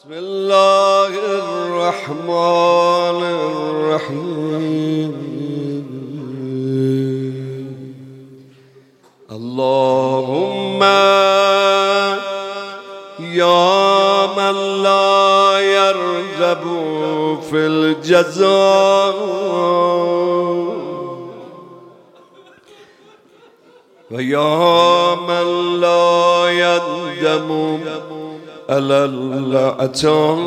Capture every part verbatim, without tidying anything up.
بسم الله الرحمن الرحيم. اللهم يا من لا يرغب في الجزاء ويا من لا يندم على العطاء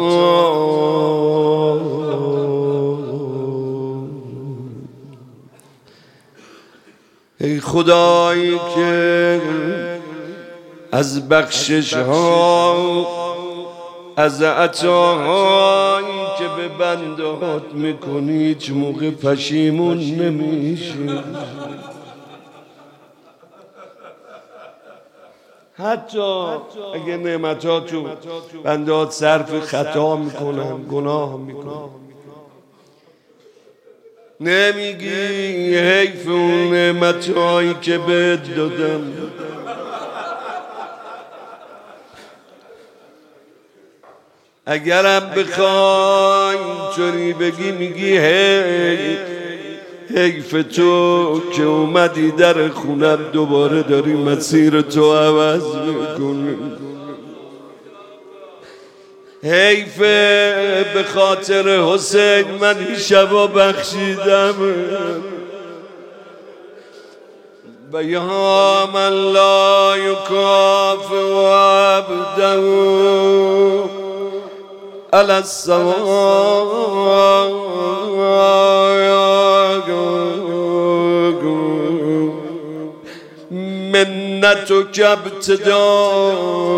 ای خدایی که از بخشش ها، از عطاهایی که به بندهات میکنی هیچ موقع پشیمون نمیشی. حتی اگه نعمتاتو بندهات صرف خطا میکنن، گناه میکنن، نمیگی حیف اون نعمتهایی که بهت دادم. اگرم بخوای اینطوری بگی میگی حیف حیف تو که اومدی در خونم دوباره داری مسیر تو عوض میکنی. حیف به خاطر حسین من این شبا بخشیدم. و یا من لا یکافئ عبده علی الصواب منتک ابتدا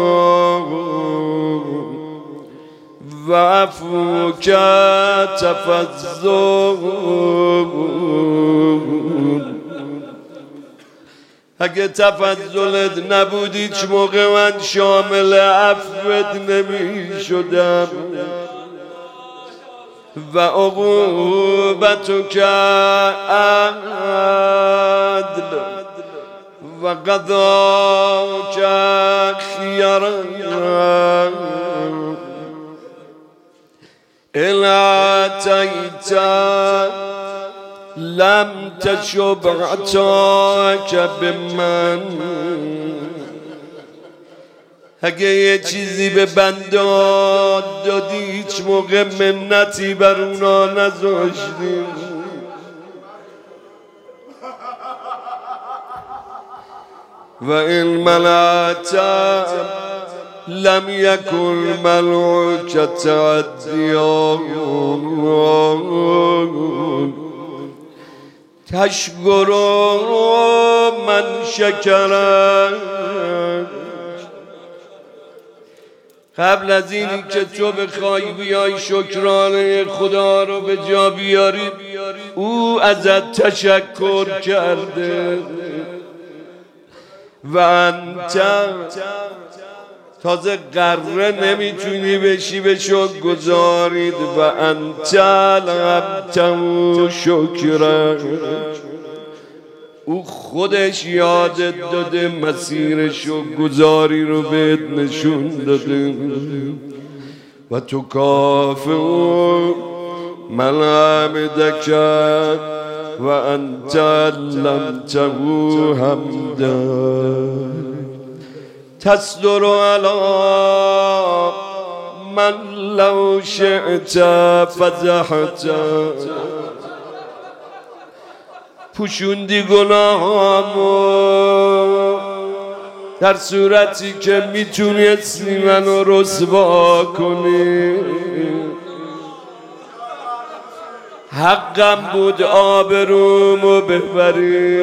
و عفوک تفضل. اگه تفضلت نبود هیچ موقع من شامل عفوت نمی شدم. و عقوبتک عدل و قضاک خیر ان اعطیت لم تشب عطاک بمن. اگه یه چیزی به بندات دادی هیچ موقع منتی بر اونا نذاشتی. و این منعت لم یکن ملعوک تعدیا. تشکر من شکرک. قبل از این که تو بخوای بیای شکرانه خدا رو به جا بیاری او ازت تشکر کرده. و انت تازه قره نمیتونی بشی به شکر گذارید. و انت لعبته شکرک. او خودش یادت داده، مسیر شکر گذاری رو بهت نشون داده. و تو کافئ من حمدک و انت علمته حمدا. تصدر علی من لو شئت فضحت. پوشوندی گناهامو در صورتی که میتونستی منو رسوا کنی. حقم بود آبرومو ببری.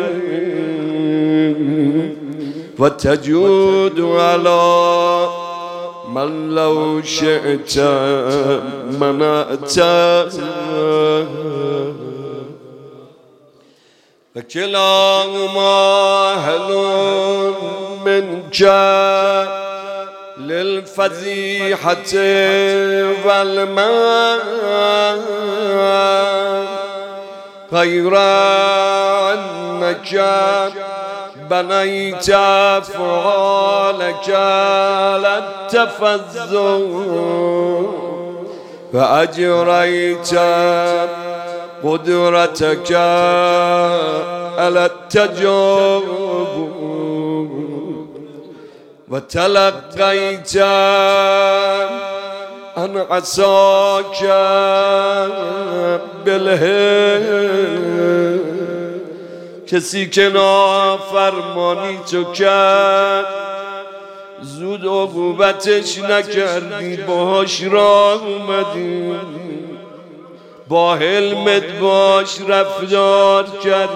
و تجود علی من لو شئت منعت. و کلاهما اهل منک للفضیحة والمن غیر انک بنيت أفعالك على التفضل و اجریت قدرتك على التجاوب و تلقیت عن عصاك بالهل. کسی که نافرمانی تو کرد زود عقوبتش نکردی، باهاش راه اومدی، با حلمت باش رفتار کرد.